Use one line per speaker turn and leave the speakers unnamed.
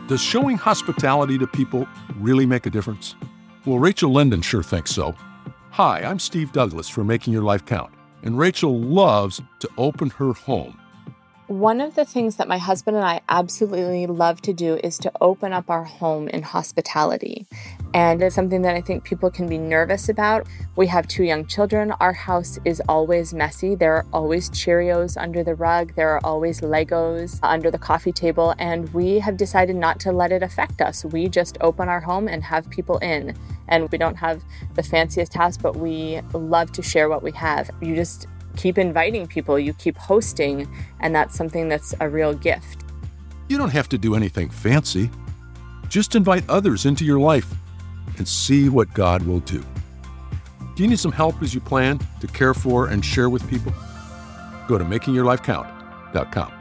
Does showing hospitality to people really make a difference? Well, Rachel Linden sure thinks so. Hi, I'm Steve Douglas for Making Your Life Count, and Rachel loves to open her home.
One of the things that my husband and I absolutely love to do is to open up our home in hospitality. And it's something that I think people can be nervous about. We have 2 young children. Our house is always messy. There are always Cheerios under the rug. There are always Legos under the coffee table. And we have decided not to let it affect us. We just open our home and have people in. And we don't have the fanciest house, but we love to share what we have. You just keep inviting people, you keep hosting, and that's something that's a real gift.
You don't have to do anything fancy. Just invite others into your life and see what God will do. Do you need some help as you plan to care for and share with people? Go to makingyourlifecount.com.